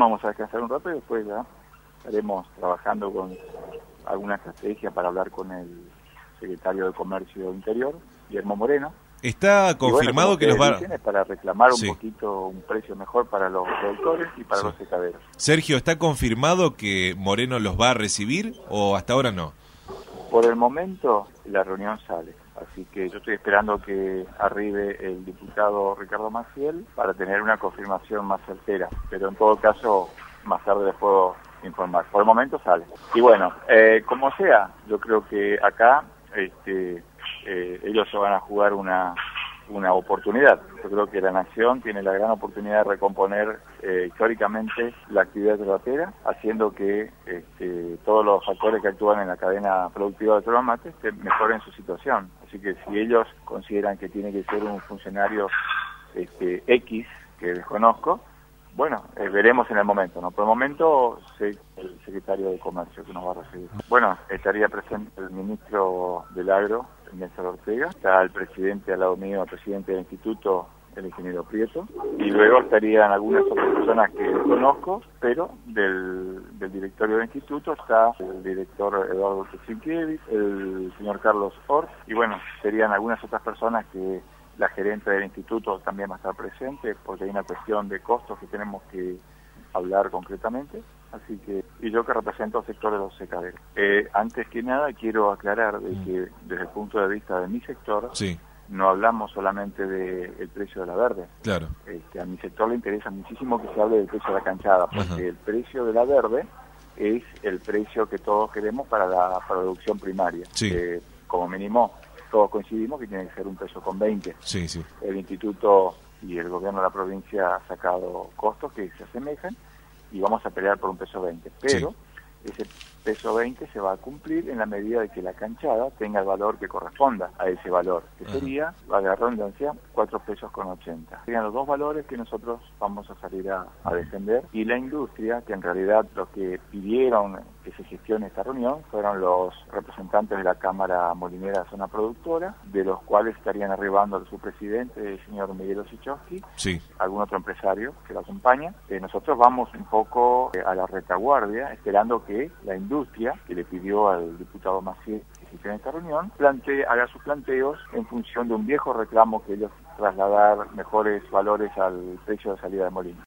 vamos a descansar un rato y después ya estaremos trabajando con alguna estrategia para hablar con el secretario de Comercio Interior, Guillermo Moreno. Está confirmado que nos va... Es para reclamar un poquito un precio mejor para los productores y para los secaderos. Sergio, ¿está confirmado que Moreno los va a recibir o hasta ahora no? Por el momento la reunión sale, así que yo estoy esperando que arribe el diputado Ricardo Maciel para tener una confirmación más certera, pero en todo caso más tarde les puedo informar. Por el momento sale. Y bueno, como sea, yo creo que acá ellos se van a jugar una oportunidad. Yo creo que la Nación tiene la gran oportunidad de recomponer históricamente la actividad trotera, haciendo que todos los factores que actúan en la cadena productiva de yerba mate mejoren su situación. Así que si ellos consideran que tiene que ser un funcionario X, que desconozco, bueno, veremos en el momento, ¿no? Por el momento, sé el secretario de Comercio que nos va a recibir. Bueno, estaría presente el ministro del Agro, Néstor Ortega, está el presidente al lado mío, el presidente del instituto, el ingeniero Prieto, y luego estarían algunas otras personas que conozco, pero del directorio del instituto está el director Eduardo Tsinkiewicz, el señor Carlos Ort, y bueno, serían algunas otras personas que la gerente del instituto también va a estar presente, porque hay una cuestión de costos que tenemos que hablar concretamente, así que, y yo que represento al sector de los secaderos. Antes que nada quiero aclarar de que desde el punto de vista de mi sector, no hablamos solamente del precio de la verde. Claro. A mi sector le interesa muchísimo que se hable del precio de la canchada, porque el precio de la verde es el precio que todos queremos para la producción primaria. Como mínimo, todos coincidimos que tiene que ser $1,20. El instituto y el gobierno de la provincia ha sacado costos que se asemejan y vamos a pelear por $1,20. Pero ese $1,20 se va a cumplir en la medida de que la canchada tenga el valor que corresponda a ese valor, que sería, a la redundancia, $4,80. Serían los dos valores que nosotros vamos a salir a defender, y la industria, que en realidad lo que pidieron que se gestione esta reunión fueron los representantes de la Cámara Molinera Zona Productora, de los cuales estarían arribando su presidente, el señor Miguel Osichowski, algún otro empresario que lo acompaña. Nosotros vamos un poco a la retaguardia, esperando que la industria, que le pidió al diputado Maciel que se hiciera esta reunión, haga sus planteos en función de un viejo reclamo que ellos trasladar mejores valores al precio de salida de molino.